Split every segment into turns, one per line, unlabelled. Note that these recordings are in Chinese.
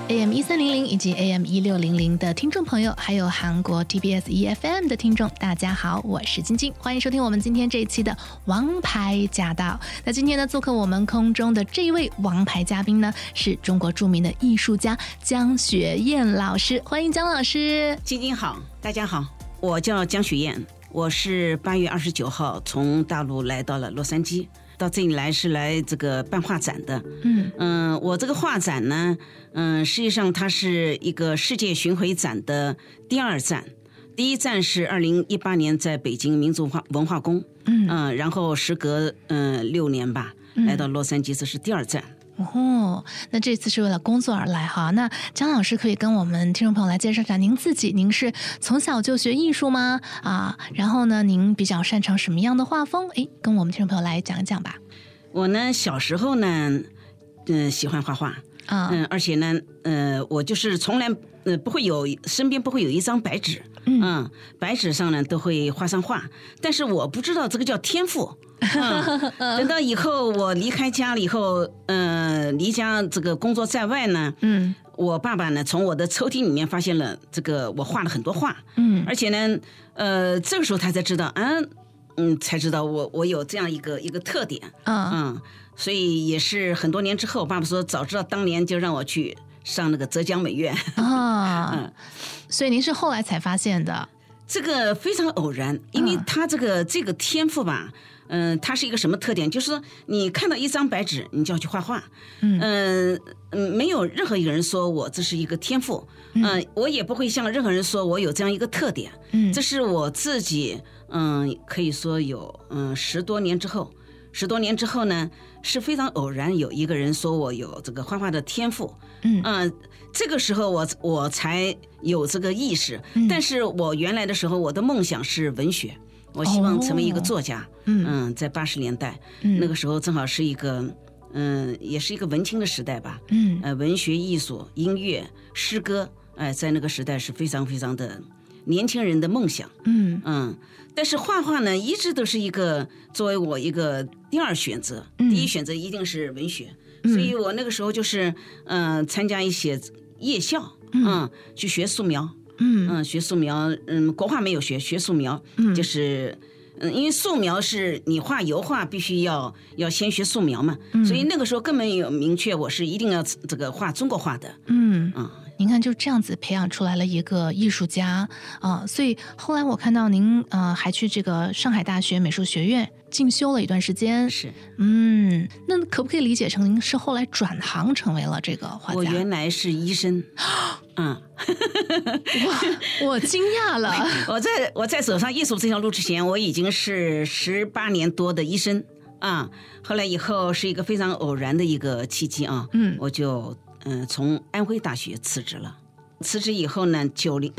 AM1300以及 AM1600的听众朋友，还有韩国 TBS EFM 的听众，大家好，我是晶晶，欢迎收听我们今天这一期的王牌驾到。那今天呢，做客我们空中的这一位王牌嘉宾呢，是中国著名的艺术家江雪燕老师，欢迎江老师。
晶晶好，大家好，我叫江雪燕，我是8月29号从大陆来到了洛杉矶。到这里来是来这个办画展的，我这个画展呢，实际上它是一个世界巡回展的第二站，第一站是2018年在北京民族文化宫，然后时隔6年吧，来到洛杉矶，这是第二站。
哦，那这次是为了工作而来哈。那江老师可以跟我们听众朋友来介绍一下您自己，您是从小就学艺术吗？然后呢，您比较擅长什么样的画风？跟我们听众朋友来讲一讲吧。
我呢，小时候呢，喜欢画画。而且呢，我就是从来身边不会有一张白纸，白纸上呢都会画上画，但是我不知道这个叫天赋。等到以后我离开家了以后，离家这个工作在外呢，我爸爸呢从我的抽屉里面发现了这个我画了很多画，而且呢，这个时候他才知道，才知道我有这样一个特点，所以也是很多年之后，爸爸说早知道当年就让我去上那个浙江美院
所以您是后来才发现的？
这个非常偶然，因为他这个天赋吧，它是一个什么特点？就是说你看到一张白纸，你就要去画画，没有任何一个人说我这是一个天赋，我也不会向任何人说我有这样一个特点，这是我自己，可以说有10多年之后呢，是非常偶然有一个人说我有这个画画的天赋，这个时候我才有这个意识，但是我原来的时候我的梦想是文学，我希望成为一个作家，在80年代，那个时候正好是一个也是一个文青的时代吧，文学艺术音乐诗歌，在那个时代是非常非常的年轻人的梦想，但是画画呢一直都是一个作为我一个第二选择，第一选择一定是文学，所以我那个时候就是参加一些夜校，去学素描，学素描，国画没有学素描，就是因为素描是你画油画必须要先学素描嘛，所以那个时候根本有明确我是一定要这个画中国画的，
您看就这样子培养出来了一个艺术家所以后来我看到您还去这个上海大学美术学院进修了一段时间，
是，
那可不可以理解成您是后来转行成为了这个画家？
我原来是医生，
哇，我惊讶了。
我在走上艺术这条路之前，我已经是18年多的医生后来以后是一个非常偶然的一个契机我就从安徽大学辞职了。辞职以后呢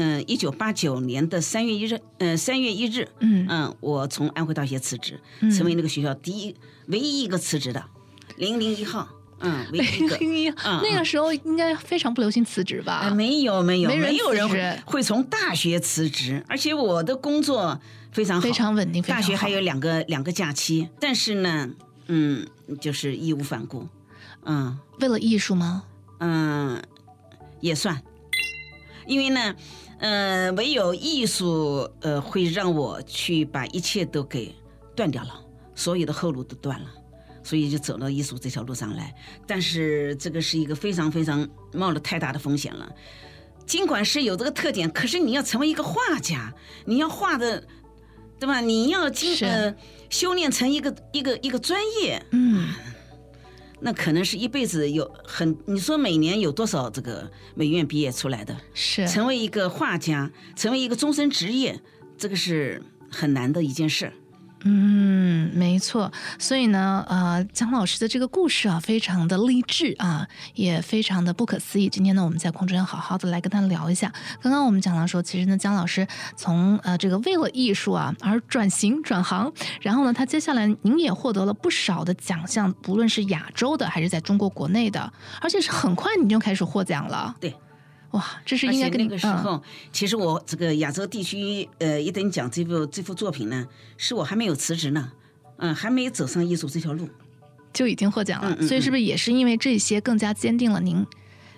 ，1989年的3月1日，我从安徽大学辞职，成为那个学校唯一一个辞职的001号。唯一一个
那个时候应该非常不流行辞职吧？
没有人会从大学辞职，而且我的工作非常好，
非常稳定，
大学还有两个假期，但是呢，就是义无反顾，
为了艺术吗？
也算，因为呢，唯有艺术会让我去把一切都给断掉了，所有的后路都断了。所以就走到艺术这条路上来，但是这个是一个非常非常冒了太大的风险了。尽管是有这个特点，可是你要成为一个画家，你要画的，对吧？你要修炼成一个专业，那可能是一辈子你说每年有多少这个美院毕业出来的，
是
成为一个画家，成为一个终身职业，这个是很难的一件事。
没错，所以呢，江老师的这个故事非常的励志也非常的不可思议。今天呢，我们在空中要好好的来跟他聊一下。刚刚我们讲到说，其实呢，江老师从这个为了艺术而转行，然后呢，他接下来您也获得了不少的奖项，不论是亚洲的还是在中国国内的，而且是很快你就开始获奖了。
对。
哇，这是应该跟
那个时候，其实我这个亚洲地区一等奖这幅作品呢，是我还没有辞职呢，还没有走上艺术这条路，
就已经获奖了。所以是不是也是因为这些更加坚定了您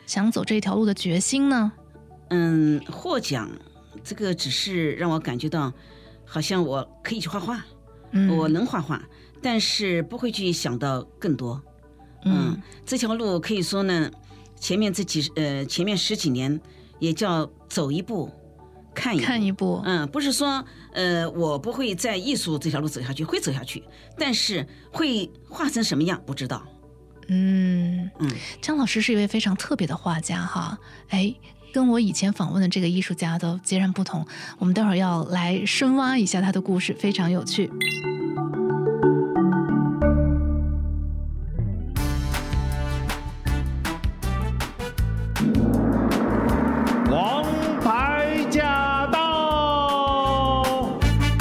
想走这条路的决心呢？
获奖这个只是让我感觉到好像我可以去画画，我能画画，但是不会去想到更多。这条路可以说呢，前面10几年也叫走一步看一步。不是说我不会在艺术这条路走下去，会走下去，但是会画成什么样不知道。
张老师是一位非常特别的画家哈，跟我以前访问的这个艺术家都截然不同。我们待会儿要来深挖一下他的故事，非常有趣。
王牌驾到！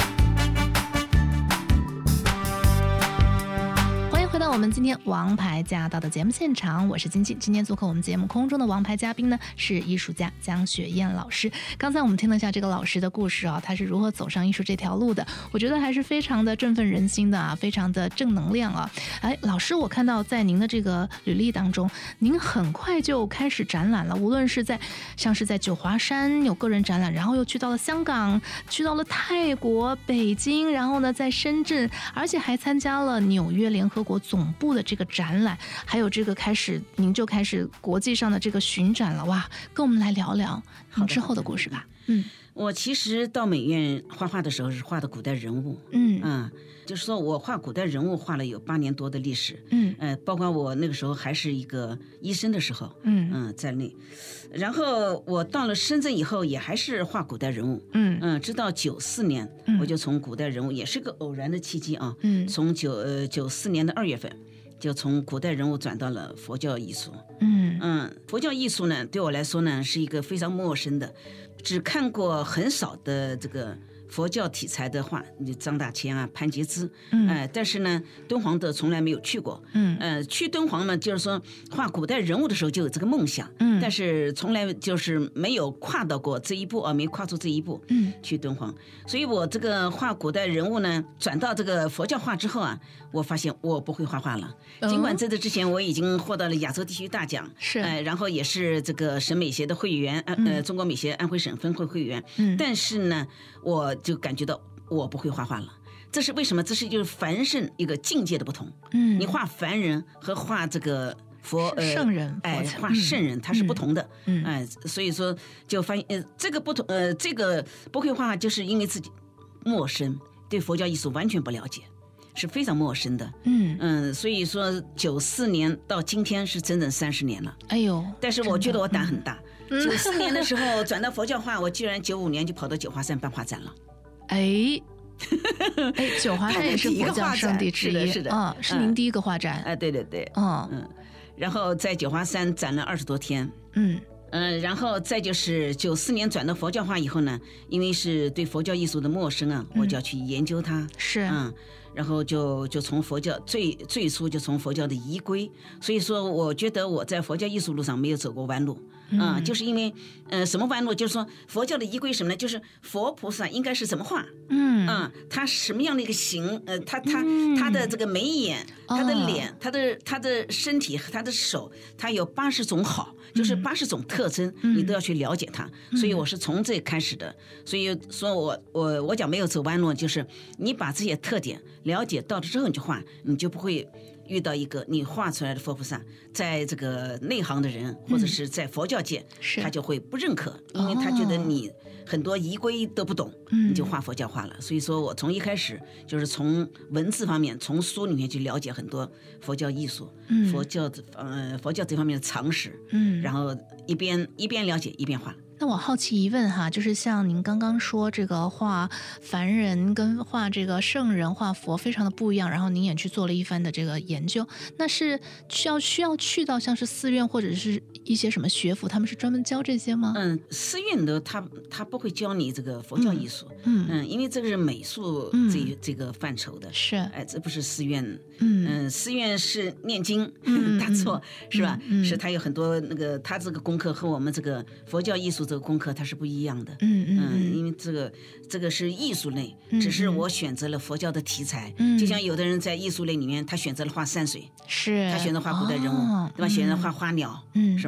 欢迎回到我们今天王牌驾到的节目现场，我是金静。今天做客我们节目空中的王牌嘉宾呢是艺术家江雪燕老师。刚才我们听了一下这个老师的故事啊，他是如何走上艺术这条路的，我觉得还是非常的振奋人心的啊，非常的正能量啊。老师，我看到在您的这个履历当中，您很快就开始展览了，无论是像是在九华山有个人展览，然后又去到了香港，去到了泰国、北京，然后呢在深圳，而且还参加了纽约联合国总部的这个展览，还有这个您就开始国际上的这个巡展了。哇，跟我们来聊聊您之后的故事吧。
我其实到美院画画的时候是画的古代人物，就是说我画古代人物画了有8年多的历史，包括我那个时候还是一个医生的时候，在内。然后我到了深圳以后也还是画古代人物，直到94年，我就从古代人物也是个偶然的契机啊，从94年的2月份。就从古代人物转到了佛教艺术，佛教艺术呢，对我来说呢是一个非常陌生的，只看过很少的这个佛教题材的画，张大千啊、潘杰之，但是呢，敦煌的从来没有去过，去敦煌呢，就是说画古代人物的时候就有这个梦想，但是从来就是没有跨到过这一步啊，没跨出这一步，去敦煌，所以我这个画古代人物呢，转到这个佛教画之后啊，我发现我不会画画了，尽管在这之前我已经获得了亚洲地区大奖，
是，
然后也是这个省美协的会员，中国美协安徽省分会会员，但是呢，我就感觉到我不会画画了。这是为什么？这是就是凡圣一个境界的不同。你画凡人和画这个
圣人，
画圣人它是不同的。所以说就发现这个不同，这个不会画画，就是因为自己陌生，对佛教艺术完全不了解，是非常陌生的。所以说94年到今天是整整30年了。
哎呦！
但是我觉得我胆很大。94年的时候转到佛教画，我居然95年就跑到九华山办画展了。
九华山也是佛教圣地之一，
是的，
是您第一个画展。
对，然后在九华山展了20多天。然后再就是94年转到佛教画以后呢，因为是对佛教艺术的陌生啊，我就要去研究它。
是，
然后就从佛教最初就从佛教的仪规，所以说我觉得我在佛教艺术路上没有走过弯路。就是因为什么弯路？就是说佛教的仪规什么呢？就是佛菩萨应该是怎么画，他什么样的一个形，他的这个眉眼，他的脸，他的身体，他的手，他有80种好，就是80种特征，你都要去了解它。所以我是从这开始的。所以说我讲没有走弯路，就是你把这些特点了解到了之后，你就画，你就不会遇到一个你画出来的佛菩萨，在这个内行的人或者是在佛教界，他就会不认可，因为他觉得你很多仪规都不懂，你就画佛教画了。所以说我从一开始就是从文字方面，从书里面去了解很多佛教艺术，佛教这方面的常识，然后一边了解一边画。
那我好奇一问哈，就是像您刚刚说这个画凡人跟画这个圣人画佛非常的不一样，然后您也去做了一番的这个研究，那是需要去到像是寺院或者是一些什么学府，他们是专门教这些吗？
寺院的他不会教你这个佛教艺术，因为这个是美术这个范畴的，
是，
这不是寺院，寺院是念经，打坐是吧？是他有很多那个他这个功课和我们这个佛教艺术这个功课它是不一样的，因为这个是艺术类，只是我选择了佛教的题材，就像有的人在艺术类里面他选择了画山水，是他选择画古代人物，对吧？选择画花鸟，是吧？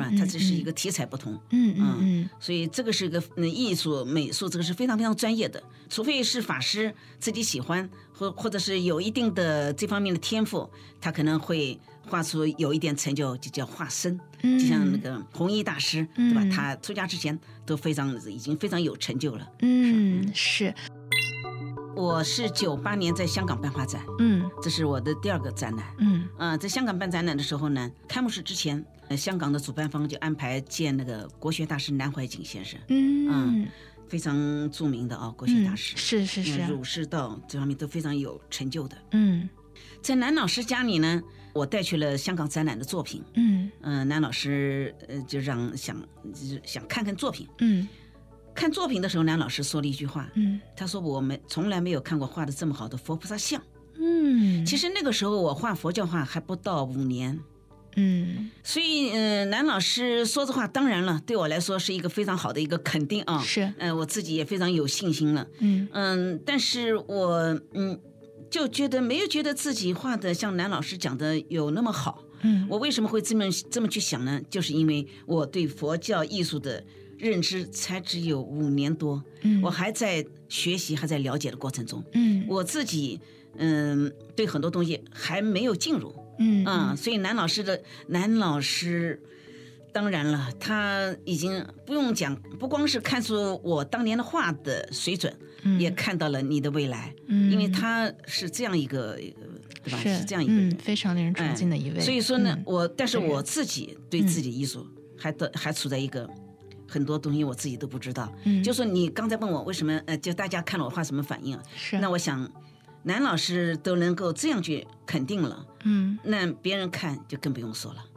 它只是一个题材不同。所以这个是一个艺术美术，这个是非常非常专业的，除非是法师自己喜欢，或者是有一定的这方面的天赋，他可能会画出有一点成就，就叫画身。就像那个弘一大师，对吧？他出家之前都已经非常有成就了。
是。
我是98年在香港办画展，这是我的第2个展览。在香港办展览的时候呢，开幕式之前，香港的主办方就安排见那个国学大师南怀瑾先生，非常著名的国学大师，
是
儒释道这方面都非常有成就的。在南老师家里呢，我带去了香港展览的作品。南老师就想看看作品。看作品的时候，南老师说了一句话，他说我们从来没有看过画的这么好的佛菩萨像。其实那个时候我画佛教画还不到5年。所以南老师说这话，当然了，对我来说是一个非常好的一个肯定啊。
是，
我自己也非常有信心了。但是我就没有觉得自己画的像南老师讲的有那么好。我为什么会这么去想呢？就是因为我对佛教艺术的认知才只有5年多，我还在学习，还在了解的过程中。我自己对很多东西还没有进入。所以南老师当然了，他已经不用讲，不光是看出我当年的画的水准，也看到了你的未来。因为他是这样一个，对吧？是这样一个人，
非常令人崇敬的一位。
所以说呢，但是我自己对自己的艺术还处在一个很多东西我自己都不知道。就说你刚才问我为什么就大家看了我画什么反应啊？那我想南老师都能够这样去肯定了，那别人看就更不用说了。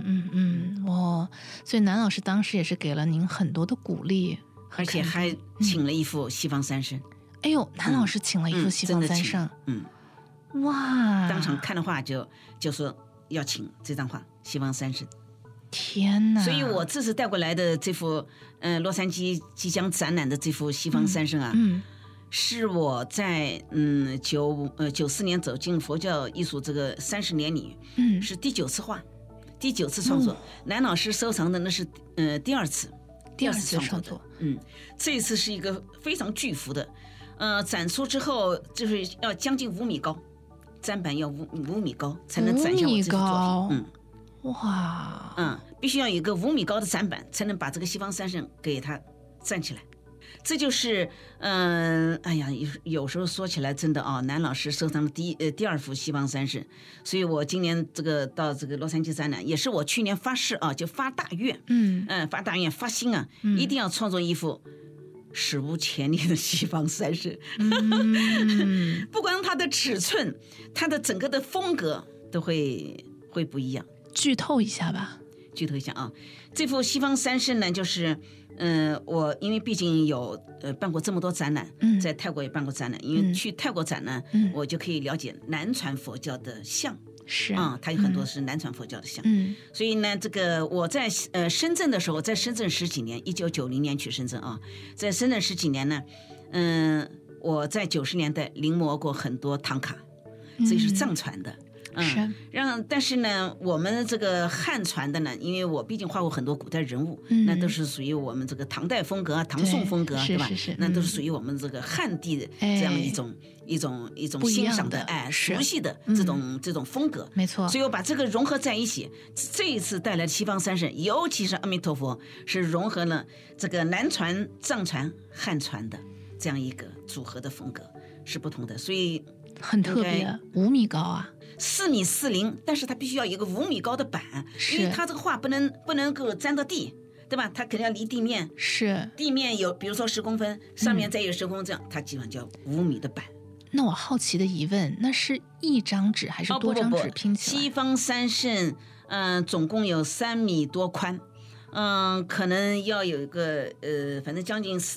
所以南老师当时也是给了您很多的鼓励，
而且还请了一幅西方三圣。
哎呦，南老师请了一幅西方三圣。哇！
当场看的话就说要请这张画西方三圣。
天哪！
所以我这次带过来的这幅洛杉矶即将展览的这幅西方三圣啊，是我在94年走进佛教艺术这个30年里，是第9次画，第9次创作。南老师收藏的那是第2次创作。这一次是一个非常巨幅的，展出之后就是要将近5米高，砧板要5米高才能展现我这幅作品。哇，必须要有一个5米高的砧板，才能把这个西方三圣给它站起来。这就是哎呀，有时候说起来真的啊，南老师收藏的第2幅西方三圣。所以我今年到这个洛杉矶展览，也是我去年发誓啊，就发大愿，发大愿发心啊，一定要创作一幅史无前例的西方三圣。不光它的尺寸，它的整个的风格都会不一样。
剧透一下吧。
剧透一下啊，这幅西方三圣呢，就是我因为毕竟有办过这么多展览，在泰国也办过展览，因为去泰国展览，我就可以了解南传佛教的像。
是
它有很多是南传佛教的像。所以呢，这个我在深圳的时候，在深圳10几年，1990年去深圳啊，在深圳10几年呢，我在90年代临摹过很多唐卡，这是藏传的。但是呢，我们这个汉传的呢，因为我毕竟画过很多古代人物，那都是属于我们这个唐代风格啊、唐宋风格，对吧？那都是属于我们这个汉地的这样一种欣赏的熟悉的这种风格，
没错。
所以我把这个融合在一起，这一次带来的西方三圣，尤其是阿弥陀佛，是融合了这个南传、藏传、汉传的这样一个组合的风格，是不同的，所以
很特别。5米高啊
，4米40，但是它必须要有一个5米高的板，因为它这个画不能够沾到地，对吧？它肯定要离地面，
是
地面有比如说10公分，上面再有10公分，这样它基本上叫5米的板。
那我好奇的疑问，那是一张纸还是多张纸拼起来？
西方三圣，总共有3米多宽，可能要有一个反正将近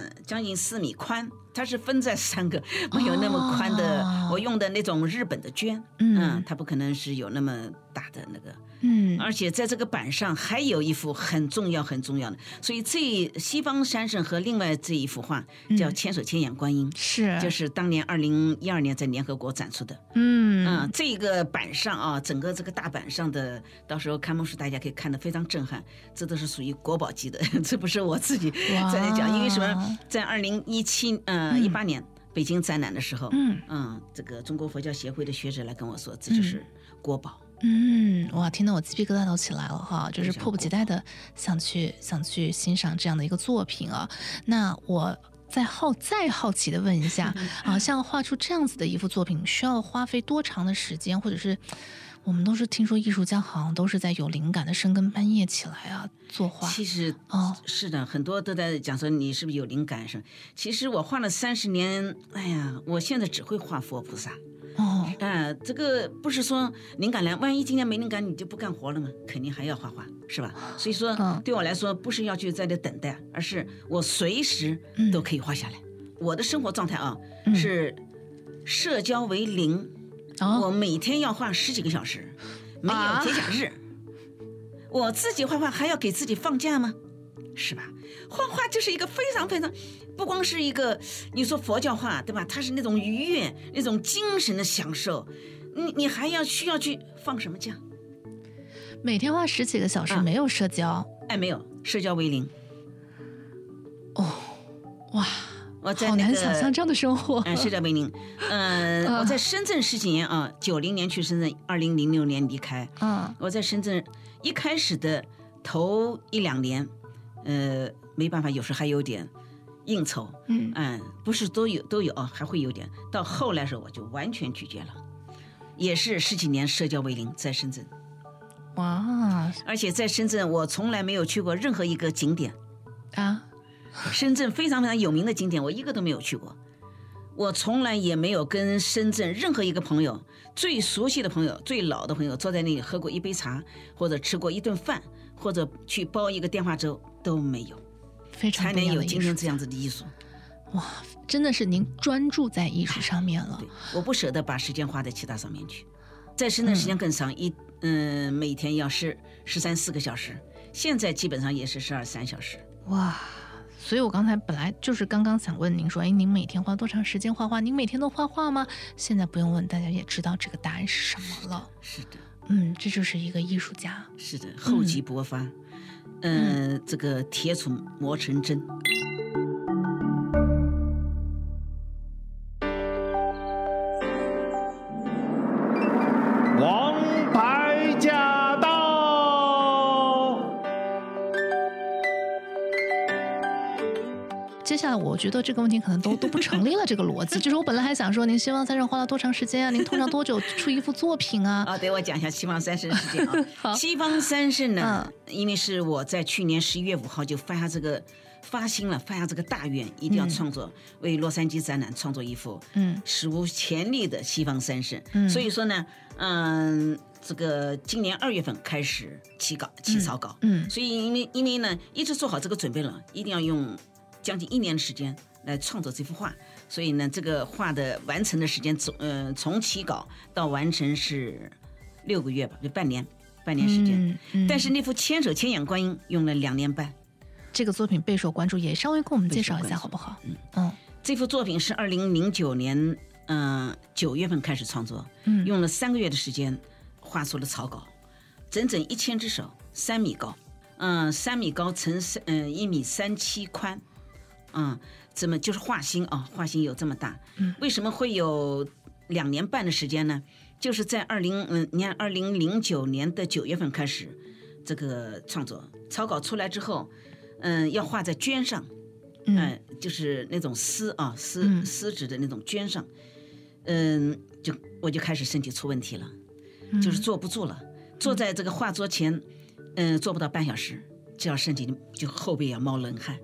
4米宽。它是分在3个，没有那么宽的。我用的那种日本的绢，它不可能是有那么大的那个而且在这个板上还有一幅很重要很重要的，所以这西方三圣和另外这一幅画叫千手千眼观音，
是
就是当年2012年在联合国展出的。这个板上啊，整个这个大板上的，到时候开幕式大家可以看得非常震撼，这都是属于国宝级的，这不是我自己在那讲，因为什么？在18年北京展览的时候，这个中国佛教协会的学者来跟我说，这就是国宝。
哇，听得我鸡皮疙瘩都起来了哈，就是迫不及待的想去欣赏这样的一个作品啊。那我再好奇的问一下啊，像画出这样子的一幅作品，需要花费多长的时间，或者是我们都是听说艺术家好像都是在有灵感的深更半夜起来啊作画。
其实是的，很多都在讲说你是不是有灵感。其实我画了30年，哎呀，我现在只会画佛菩萨。这个不是说灵感来，万一今天没灵感你就不干活了吗？肯定还要画画，是吧？所以说对我来说不是要去在这等待，而是我随时都可以画下来。我的生活状态是社交为零，我每天要画10几个小时，没有节假日。我自己画画还要给自己放假吗？是吧？画画就是一个非常非常，不光是一个你说佛教画，对吧？它是那种愉悦，那种精神的享受，你还需要去放什么假？
每天花10几个小时，没有社交？
没有，社交为零。
哇，
我在
好难想象这样的生活。
社交为零。我在深圳10几年90年去深圳，2006年离开。我在深圳一开始的头1、2年。没办法，有时还有点应酬，不是都有还会有点。到后来时候我就完全拒绝了，也是10几年社交为零，在深圳。
哇！
而且在深圳我从来没有去过任何一个景点
啊，
深圳非常非常有名的景点我一个都没有去过，我从来也没有跟深圳任何一个朋友，最熟悉的朋友、最老的朋友坐在那里喝过一杯茶，或者吃过一顿饭，或者去煲一个电话粥都没有，
非常
才能有今天这样子的艺术。
哇，真的是您专注在艺术上面了。
对，我不舍得把时间花在其他上面去。在深圳时间更长，每天要13、14个小时，现在基本上也是12、13小时。
哇！所以我刚才本来就是刚刚想问您说，您每天花多长时间画画？您每天都画画吗？现在不用问，大家也知道这个答案是什么了。
是的，
这就是一个艺术家。
是的，厚积薄发，这个铁杵磨成针。
王牌驾到！
接下来我觉得这个问题可能都不成立了，这个逻辑就是我本来还想说，您西方三圣花了多长时间啊？您通常多久出一幅作品啊？
对，我讲一下西方三圣时间啊。西方三圣呢，因为是我在去年11月5号就发下这个大愿，一定要创作，为洛杉矶展览创作一幅史无前例的西方三圣。所以说呢，这个今年2月份开始起草稿，所以因为呢一直做好这个准备了，一定要用将近1年的时间来创作这幅画，所以呢，这个画的完成的时间，从起稿到完成是6个月吧，就半年时间。但是那幅千手千眼观音用了2年半。
这个作品备受关注，也稍微给我们介绍一下好不好？
这幅作品是2009年9月份开始创作，用了3个月的时间画出了草稿，整整1000只手，3米高，3米高乘1米37宽。这么就是画心画心有这么大。为什么会有2年半的时间呢？就是在2009年的9月份开始这个创作，草稿出来之后，要画在绢上，就是那种丝纸的那种绢上，我就开始身体出问题了，就是坐不住了，坐在这个画桌前，坐不到半小时。这样身体就后背要冒冷汗，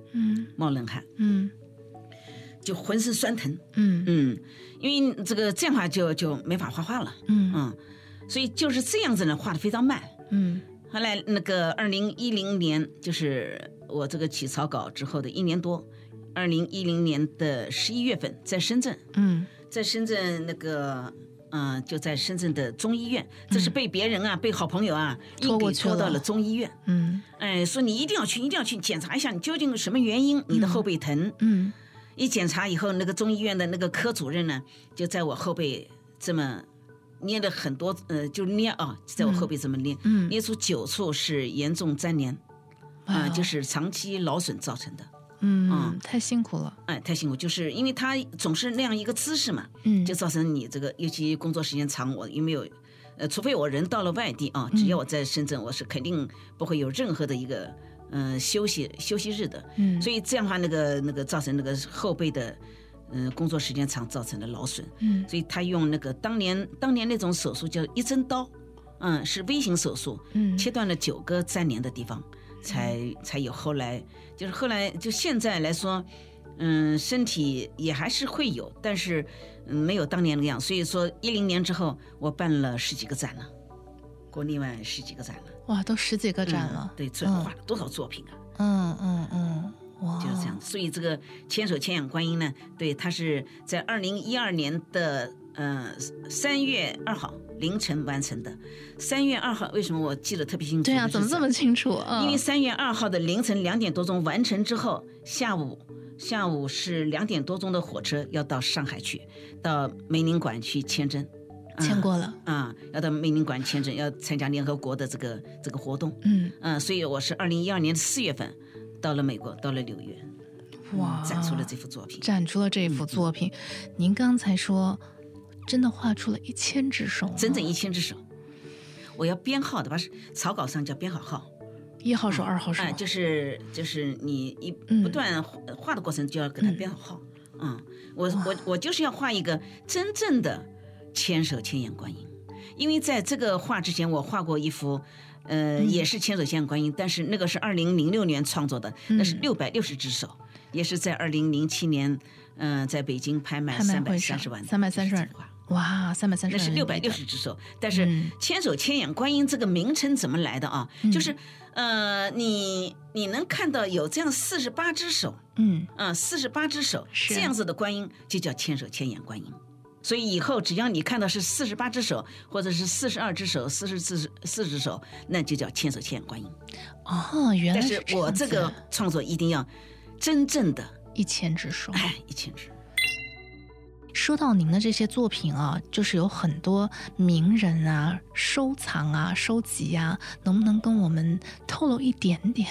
就浑身酸疼，因为这样的话就没法画画了，所以就是这样子呢，画得非常慢，后来那个2010年，就是我这个起草稿之后的1年多，2010年的11月份，在深圳，那个就在深圳的中医院，这是被别人被好朋友硬给拖到了中医院。说你一定要去检查一下，你究竟什么原因你的后背疼。一检查以后，那个中医院的那个科主任呢，就在我后背这么捏了很多，就捏在我后背这么捏，捏出9处是严重粘连，就是长期劳损造成的。
太辛苦了。
太辛苦，就是因为他总是那样一个姿势嘛，就造成你这个，尤其工作时间长，我因为有，除非我人到了外地只要我在深圳，我是肯定不会有任何的一个休息日的。所以这样的话，那个造成那个后背的工作时间长造成的劳损。所以他用那个当年那种手术叫一针刀，是微型手术，切断了9个粘连的地方。才有后来就现在来说，身体也还是会有，但是没有当年那样。所以说10年之后，我办了10几个展了，国内外10几个展了。
哇，都10几个展了。
对，这画了多少作品啊！
哇，
就是这样。所以这个千手千眼观音呢，对，它是在2012年的3月2号凌晨完成的。3月2号为什么我记得特别清楚？
对啊，怎么这么清楚？
因为3月2号的凌晨2点多钟完成之后，下午是2点多钟的火车要到上海去，到梅林馆去签证。
签过了
要到梅林馆签证，要参加联合国的这个活动。所以我是2012年的4月份到了美国，到了纽约，展出了这幅作品。
您刚才说真的画出了1000只手，
整整1000只手。我要编号的，把草稿上叫编好号
，1号手、2号手，
就是你不断画的过程就要给它编好号。我就是要画一个真正的千手千眼观音，因为在这个画之前，我画过一幅，也是千手千眼观音，但是那个是2006年创作的，那是660只手，也是在2007年，在北京拍卖330万
，330万。哇，330万，
那是660只手。但是千手千眼观音这个名称怎么来的啊？就是你能看到有这样48只手，48只手这样子的观音就叫千手千眼观音。所以以后只要你看到是48只手，或者是42只手、44只手，那就叫千手千眼观音。
原来
是这样子。但是我这个创作一定要真正的
1000只手
，1000只。
说到您的这些作品就是有很多名人收藏收集能不能跟我们透露一点点？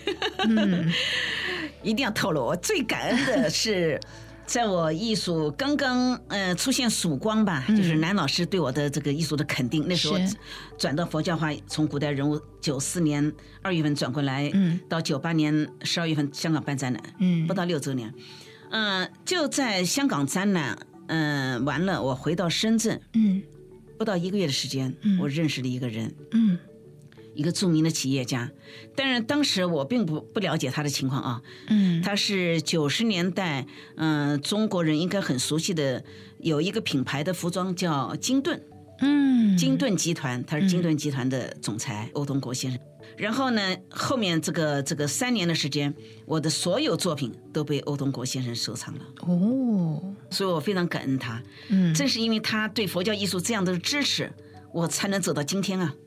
一定要透露。我最感恩的是在我艺术刚刚出现曙光吧，就是南老师对我的这个艺术的肯定。那时候转到佛教化，从古代人物94年2月份转过来，到98年12月份香港办展览，不到6周年。就在香港展览完了，我回到深圳，不到1个月的时间，我认识了一个人，一个著名的企业家，但是当时我并不了解他的情况他是90年代中国人应该很熟悉的有一个品牌的服装叫金盾，金盾集团，他是金盾集团的总裁欧东国先生。然后呢，后面这个3年的时间，我的所有作品都被欧东国先生收藏了。所以我非常感恩他。正是因为他对佛教艺术这样的支持，我才能走到今天啊。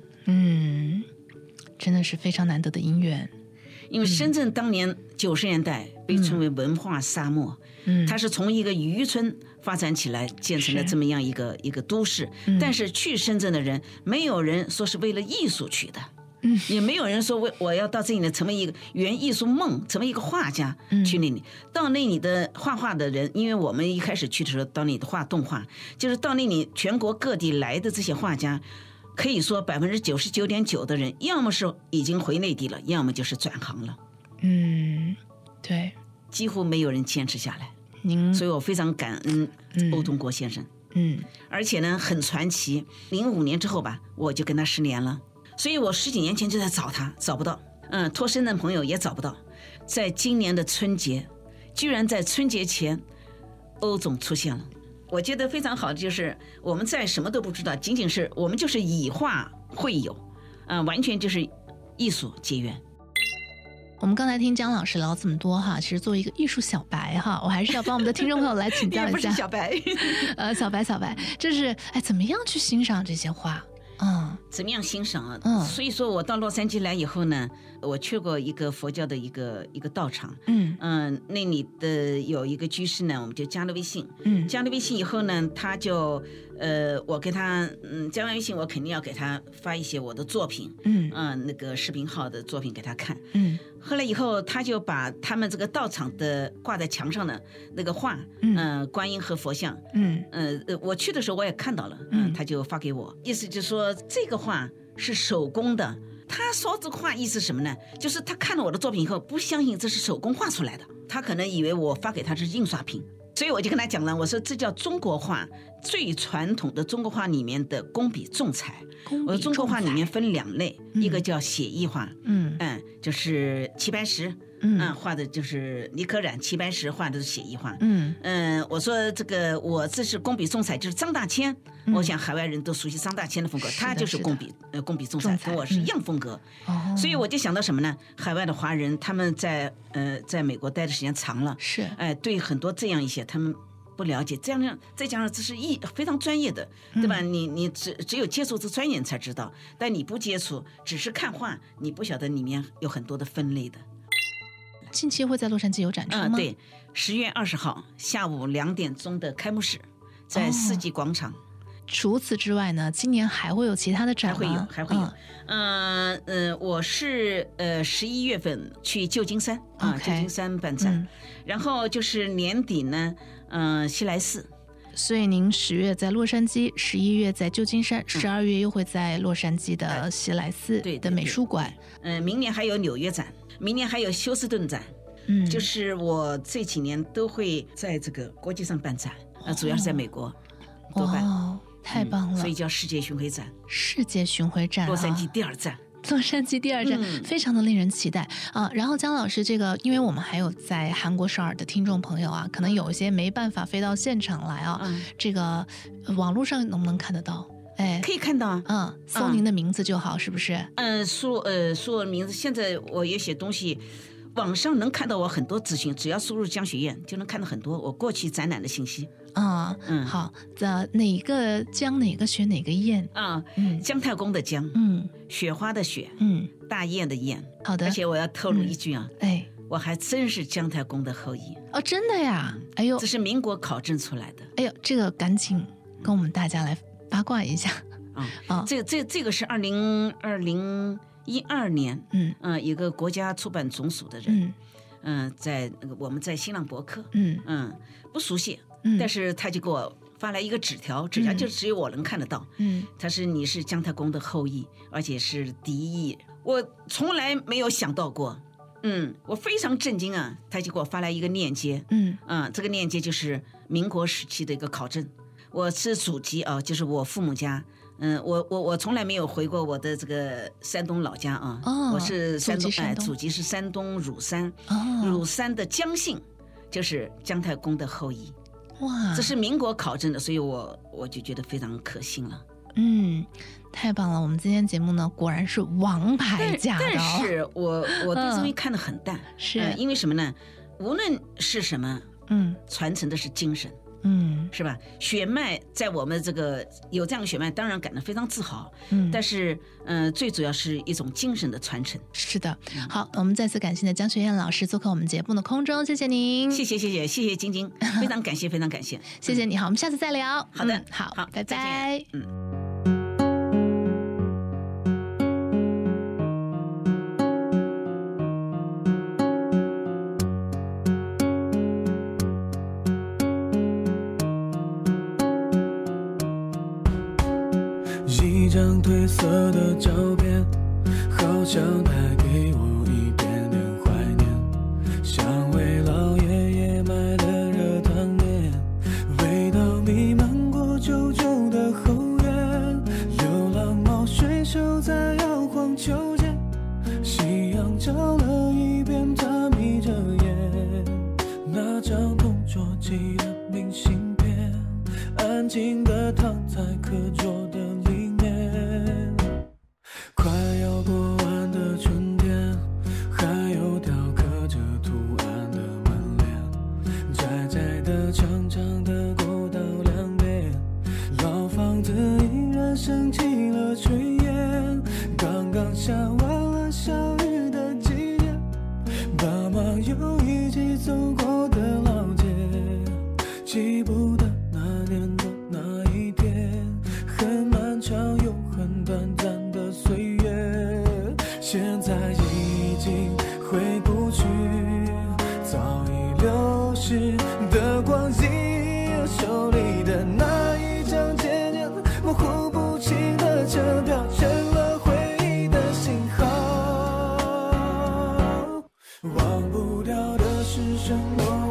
真的是非常难得的因缘。
因为深圳当年90年代被称为文化沙漠，它是从一个渔村发展起来，建成了这么样一个都市。但是去深圳的人，没有人说是为了艺术去的。也没有人说我要到这里呢成为一个圆艺术梦，成为一个画家去那里。到那里的画的人，因为我们一开始去的时候到那里画动画，就是到那里全国各地来的这些画家，可以说99.9%的人，要么是已经回内地了，要么就是转行了。
对，
几乎没有人坚持下来。所以我非常感恩欧东国先生。而且呢很传奇，05年之后吧，我就跟他失联了。所以我10几年前就在找他，找不到，托深圳朋友也找不到。在今年的春节，居然在春节前，欧总出现了。我觉得非常好的就是我们在什么都不知道，仅仅是我们就是以画会友，完全就是艺术结缘。
我们刚才听姜老师聊这么多哈，其实作为一个艺术小白哈，我还是要帮我们的听众朋友来请教一下。
也不是小白，
小白，就是怎么样去欣赏这些画？
怎么样欣赏啊？所以说我到洛杉矶来以后呢，我去过一个佛教的一个道场，那里的有一个居士呢，我们就加了微信，加了微信以后呢，他就我给他加完微信，我肯定要给他发一些我的作品，那个视频号的作品给他看，后来以后他就把他们这个道场的挂在墙上的那个画，观音和佛像，我去的时候我也看到了，他就发给我，意思就是说这个画是手工的。他说这话意思什么呢？就是他看了我的作品以后不相信这是手工画出来的，他可能以为我发给他是印刷品，所以我就跟他讲了，我说这叫中国画最传统的中国画里面的工笔重彩。我说中国画里面分2类，一个叫写意画，就是齐白石，画的就是倪可染、齐白石画的是写意画，我说我这是工笔重彩，就是张大千，我想海外人都熟悉张大千的风格，他就是工笔重彩，跟我是一样风格，所以我就想到什么呢？海外的华人他们在美国待的时间长了，
是
对很多这样一些他们不了解，这样再加上这是非常专业的，对吧？你只有接触这专业人才知道，但你不接触，只是看画，你不晓得里面有很多的分类的。
近期会在洛杉矶有展出吗？
对，10月20号下午2点钟的开幕式，在世纪广场。
除此之外呢，今年还会有其他的展吗？
还会有。我是11月份去旧金山旧金山办展，然后就是年底呢，西来寺。
所以您10月在洛杉矶，11月在旧金山，12月又会在洛杉矶的西来寺的美术馆。
明年还有纽约展，明年还有休斯顿展。就是我这几年都会在这个国际上办展，主要是在美国都办。
太棒了，
所以叫世界巡回展。
世界巡回展，
洛杉矶第2站。
洛杉矶第2站，非常的令人期待啊！然后姜老师因为我们还有在韩国首尔的听众朋友啊，可能有一些没办法飞到现场来啊，这个网络上能不能看得到？
可以看到啊，
搜您的名字就好，是不是？
搜我的名字，现在我也写东西。网上能看到我很多资讯，只要输入江学院就能看到很多我过去展览的信息。
好，哪个江哪个学哪个燕
姜太公的姜，雪花的雪，大雁的雁。
好的。
而且我要透露一句啊，我还真是姜太公的后裔。
真的呀？哎呦，
这是民国考证出来的。
哎呦，这个赶紧跟我们大家来八卦一下。
这个是2012年，一个国家出版总署的人，在我们在新浪博客，不熟悉，但是他就给我发来一个纸条就只有我能看得到，他说你是姜太公的后裔，而且是嫡裔，我从来没有想到过，我非常震惊啊！他就给我发来一个链接，这个链接就是民国时期的一个考证，我是祖籍啊，就是我父母家。我从来没有回过我的这个山东老家啊，我是山东，祖籍是山东乳山，乳山的姜姓就是姜太公的后裔。哇，这是民国考证的，所以我就觉得非常可信了。
太棒了！我们今天节目呢，果然是王牌价的。
但是我对这东西看得很淡，
是
因为什么呢？无论是什么，传承的是精神。是吧？血脉在我们这个有这样的血脉，当然感到非常自豪。但是最主要是一种精神的传承。
是的。好，我们再次感谢姜学燕老师做客我们节目的空中，谢谢您。
谢谢晶晶，非常感谢，非常感谢。
谢谢你，好，我们下次再聊。
好的，
好，拜拜。
一张褪色的照片，好像带给我一点点怀念，像为老爷爷买的热汤面，味道弥漫过旧旧的后院，流浪猫睡熟在摇晃秋千，夕阳照了一遍，它眯着眼，那张同桌寄的明信片，安静地躺在课桌的里面，快要过完的春天，还有条友一起走过的老街，记不得那年的那一天，很漫长又很短暂的岁月，现在已经回不去早已流逝的光阴，手里的那一张渐渐模糊不清的车票，成了回忆的信号。忘不掉的是什么？